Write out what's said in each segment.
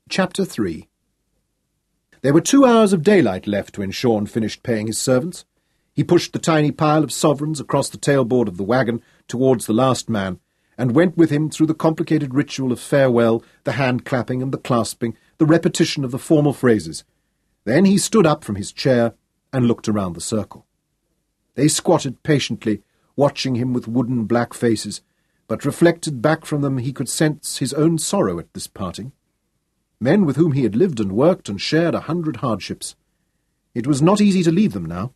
Chapter 3. There were 2 hours of daylight left when Shaun finished paying his servants. He pushed the tiny pile of sovereigns across the tailboard of the wagon towards the last man, and went with him through the complicated ritual of farewell, the hand-clapping and the clasping, the repetition of the formal phrases. Then he stood up from his chair and looked around the circle. They squatted patiently, watching him with wooden black faces, but reflected back from them he could sense his own sorrow at this parting. Men with whom he had lived and worked and shared 100 hardships. It was not easy to leave them now.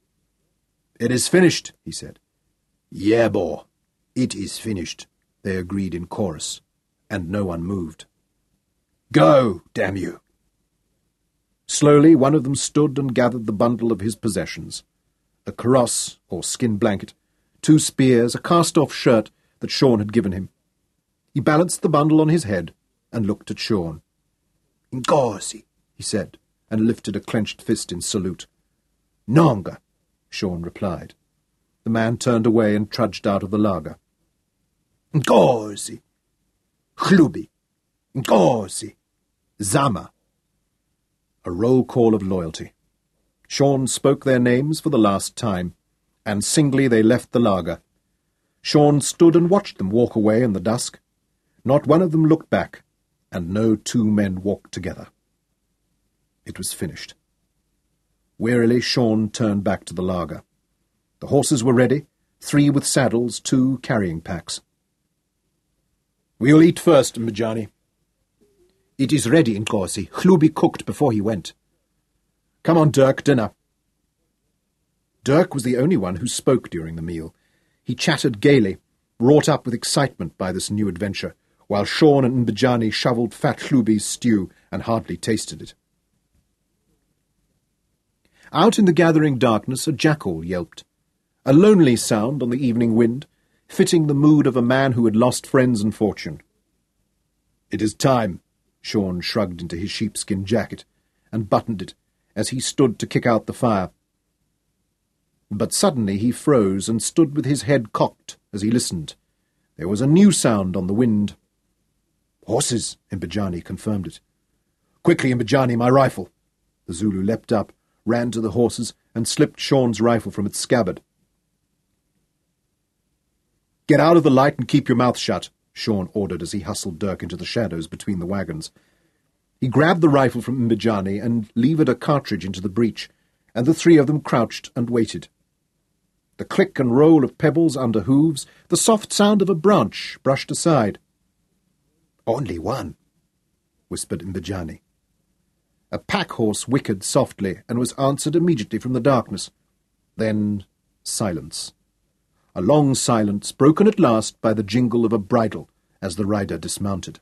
"It is finished," he said. "Yeah, boy, it is finished," they agreed in chorus, and no one moved. "Go, damn you!" Slowly one of them stood and gathered the bundle of his possessions. A kaross, or skin blanket, 2 spears, a cast-off shirt that Shaun had given him. He balanced the bundle on his head and looked at Shaun. "Ngozi," he said, and lifted a clenched fist in salute. "Nonga," Shaun replied. The man turned away and trudged out of the laager. "Ngozi, Hlubi, Ngozi, Zama." A roll call of loyalty. Shaun spoke their names for the last time, and singly they left the laager. Shaun stood and watched them walk away in the dusk. Not one of them looked back, and no 2 men walked together. It was finished. Wearily Shaun turned back to the laager. The horses were ready, 3 with saddles, 2 carrying packs. "We'll eat first, Mbijani." "It is ready, Nkosi. Hlubi cooked before he went." "Come on, Dirk, dinner." Dirk was the only one who spoke during the meal. He chattered gaily, wrought up with excitement by this new adventure, while Shaun and Mbijani shovelled fat Hlubi's stew and hardly tasted it. Out in the gathering darkness a jackal yelped, a lonely sound on the evening wind, fitting the mood of a man who had lost friends and fortune. "It is time," Shaun shrugged into his sheepskin jacket, and buttoned it, as he stood to kick out the fire. But suddenly he froze and stood with his head cocked as he listened. There was a new sound on the wind. "Horses," Mbijani confirmed it. "Quickly, Mbijani, my rifle." The Zulu leapt up, ran to the horses, and slipped Shaun's rifle from its scabbard. "Get out of the light and keep your mouth shut," Shaun ordered as he hustled Dirk into the shadows between the wagons. He grabbed the rifle from Mbijani and levered a cartridge into the breech, and the 3 of them crouched and waited. The click and roll of pebbles under hooves, the soft sound of a branch brushed aside. "Only one," whispered Mbijani. A pack-horse whickered softly and was answered immediately from the darkness. Then silence. A long silence, broken at last by the jingle of a bridle as the rider dismounted.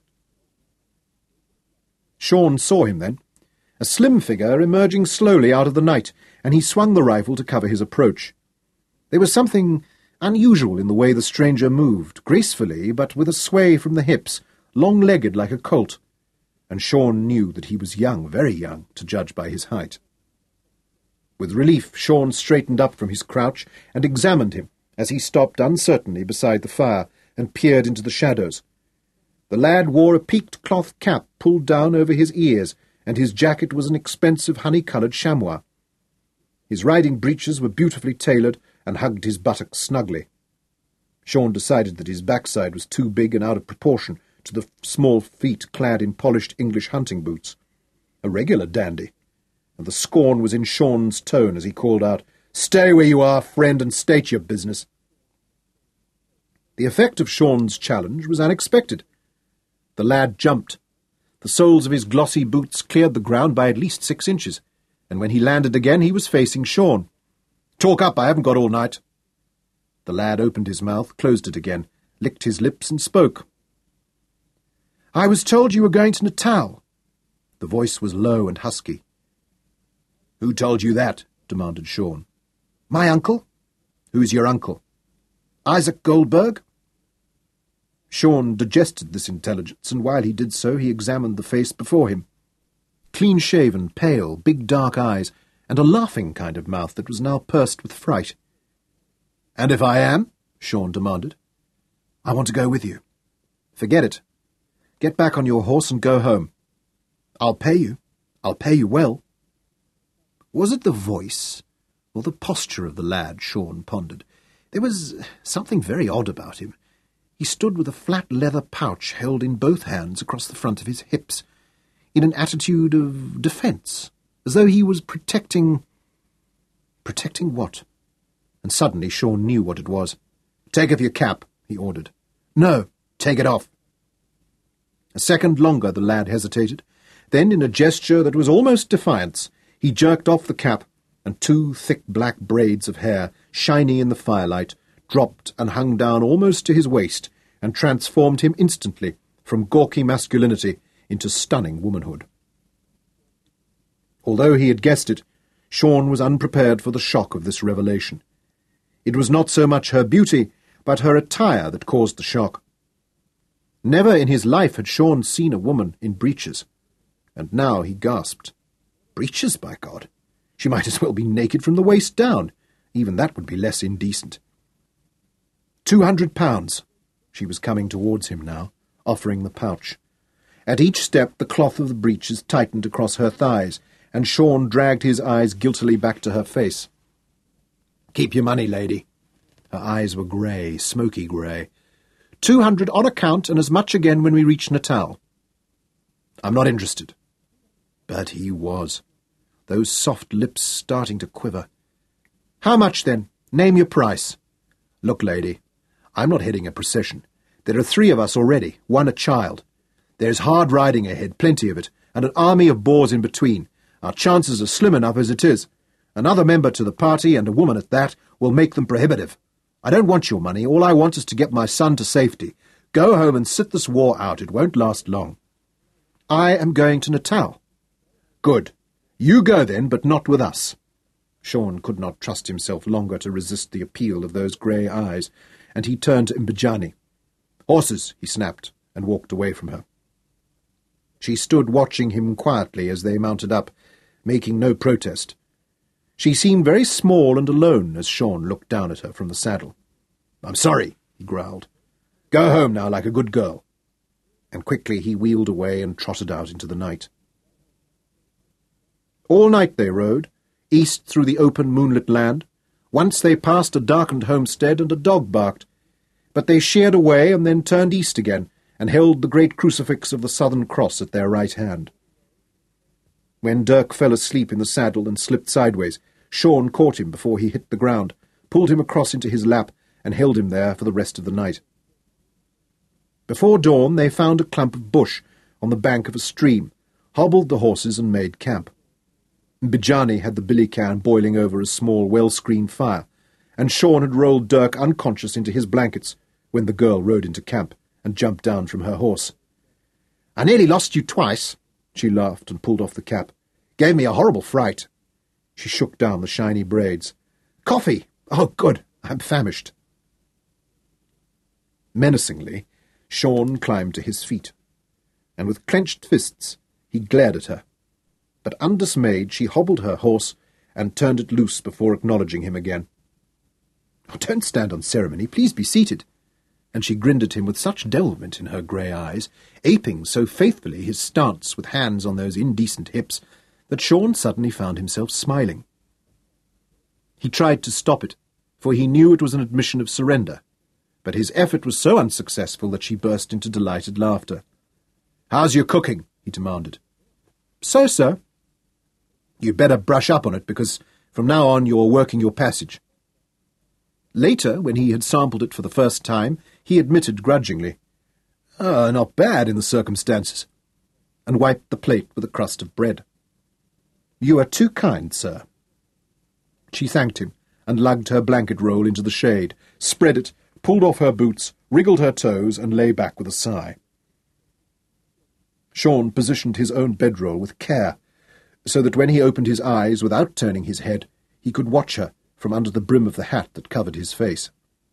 Shaun saw him then, a slim figure emerging slowly out of the night, and he swung the rifle to cover his approach. There was something unusual in the way the stranger moved, gracefully but with a sway from the hips, long-legged like a colt, and Shaun knew that he was young, very young, to judge by his height. With relief, Shaun straightened up from his crouch and examined him as he stopped uncertainly beside the fire and peered into the shadows. The lad wore a peaked cloth cap pulled down over his ears, and his jacket was an expensive honey-coloured chamois. His riding breeches were beautifully tailored and hugged his buttocks snugly. Shaun decided that his backside was too big and out of proportion to the small feet clad in polished English hunting boots. A regular dandy, and the scorn was in Shaun's tone as he called out, "Stay where you are, friend, and state your business." The effect of Shaun's challenge was unexpected. The lad jumped. The soles of his glossy boots cleared the ground by at least 6 inches, and when he landed again he was facing Shaun. "Talk up, I haven't got all night." The lad opened his mouth, closed it again, licked his lips, and spoke. "I was told you were going to Natal." The voice was low and husky. "Who told you that?" demanded Shaun. "My uncle." "Who's your uncle?" "Isaac Goldberg." Shaun digested this intelligence, and while he did so he examined the face before him. Clean-shaven, pale, big dark eyes, and a laughing kind of mouth that was now pursed with fright. "And if I am?" Shaun demanded. "I want to go with you." "Forget it. Get back on your horse and go home." I'll pay you. I'll pay you well. Was it the voice or the posture of the lad, Sean pondered? There was something very odd about him. He stood with a flat leather pouch held in both hands across the front of his hips, in an attitude of defence, as though he was protecting... Protecting what? And suddenly Sean knew what it was. "Take off your cap," he ordered. "No, take it off." A second longer the lad hesitated. Then, in a gesture that was almost defiance, he jerked off the cap, and 2 thick black braids of hair, shiny in the firelight, dropped and hung down almost to his waist, and transformed him instantly from gawky masculinity into stunning womanhood. Although he had guessed it, Sean was unprepared for the shock of this revelation. It was not so much her beauty, but her attire that caused the shock. Never in his life had Sean seen a woman in breeches, and now he gasped. Breeches, by God! She might as well be naked from the waist down. Even that would be less indecent. £200. She was coming towards him now, offering the pouch. At each step the cloth of the breeches tightened across her thighs, and Sean dragged his eyes guiltily back to her face. "Keep your money, lady." Her eyes were grey, smoky grey. "200 on account, and as much again when we reach Natal." "I'm not interested." But he was. Those soft lips starting to quiver. "How much, then? Name your price." "Look, lady, I'm not heading a procession. There are 3 of us already, 1 a child. There's hard riding ahead, plenty of it, and an army of boors in between. Our chances are slim enough as it is. Another member to the party, and a woman at that, will make them prohibitive. I don't want your money. All I want is to get my son to safety. Go home and sit this war out. It won't last long." "I am going to Natal." "Good. You go then, but not with us." Sean could not trust himself longer to resist the appeal of those grey eyes, and he turned to Mbijani. "Horses," he snapped, and walked away from her. She stood watching him quietly as they mounted up, making no protest. She seemed very small and alone as Sean looked down at her from the saddle. "I'm sorry," he growled. "Go home now like a good girl." And quickly he wheeled away and trotted out into the night. All night they rode, east through the open moonlit land. Once they passed a darkened homestead, and a dog barked. But they sheered away and then turned east again, and held the great crucifix of the Southern Cross at their right hand. When Dirk fell asleep in the saddle and slipped sideways, Sean caught him before he hit the ground, pulled him across into his lap, and held him there for the rest of the night. Before dawn they found a clump of bush on the bank of a stream, hobbled the horses and made camp. Mbijani had the billy can boiling over a small well-screened fire, and Sean had rolled Dirk unconscious into his blankets when the girl rode into camp and jumped down from her horse. "I nearly lost you twice," she laughed and pulled off the cap. "Gave me a horrible fright." She shook down the shiny braids. "Coffee! Oh, good! I'm famished." Menacingly, Sean climbed to his feet, and with clenched fists he glared at her. But undismayed she hobbled her horse and turned it loose before acknowledging him again. "Oh, don't stand on ceremony, please be seated." And she grinned at him with such devilment in her grey eyes, aping so faithfully his stance with hands on those indecent hips, that Sean suddenly found himself smiling. He tried to stop it, for he knew it was an admission of surrender, but his effort was so unsuccessful that she burst into delighted laughter. "How's your cooking?" he demanded. "So, sir." "You'd better brush up on it, because from now on you're working your passage." Later, when he had sampled it for the first time, he admitted grudgingly, "Not bad in the circumstances," and wiped the plate with a crust of bread. "You are too kind, sir." She thanked him, and lugged her blanket roll into the shade, spread it, pulled off her boots, wriggled her toes, and lay back with a sigh. Sean positioned his own bedroll with care, so that when he opened his eyes without turning his head, he could watch her from under the brim of the hat that covered his face.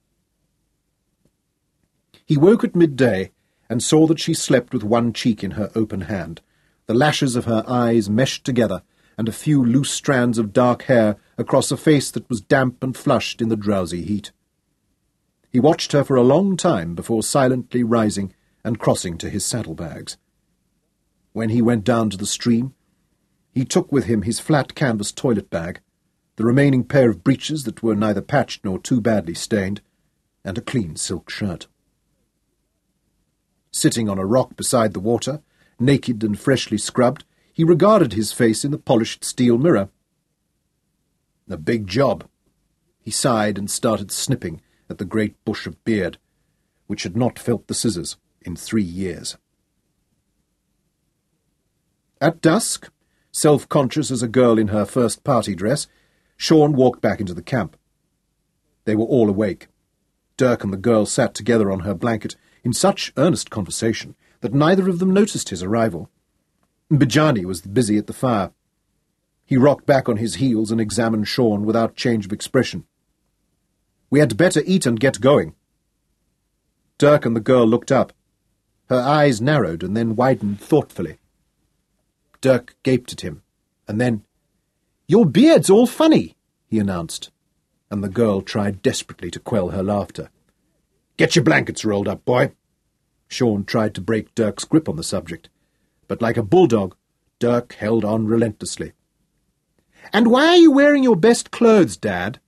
He woke at midday and saw that she slept with one cheek in her open hand, the lashes of her eyes meshed together, and a few loose strands of dark hair across a face that was damp and flushed in the drowsy heat. He watched her for a long time before silently rising and crossing to his saddlebags. When he went down to the stream, he took with him his flat canvas toilet bag, the remaining pair of breeches that were neither patched nor too badly stained, and a clean silk shirt. Sitting on a rock beside the water, naked and freshly scrubbed, he regarded his face in the polished steel mirror. A big job. He sighed and started snipping at the great bush of beard, which had not felt the scissors in 3 years. At dusk, self-conscious as a girl in her first party dress, Shaun walked back into the camp. They were all awake. Dirk and the girl sat together on her blanket in such earnest conversation that neither of them noticed his arrival. Bijani was busy at the fire. He rocked back on his heels and examined Shaun without change of expression. "We had better eat and get going." Dirk and the girl looked up. Her eyes narrowed and then widened thoughtfully. Dirk gaped at him, and then, "Your beard's all funny," he announced, and the girl tried desperately to quell her laughter. "Get your blankets rolled up, boy." Shaun tried to break Dirk's grip on the subject, but like a bulldog, Dirk held on relentlessly. "And why are you wearing your best clothes, Dad?"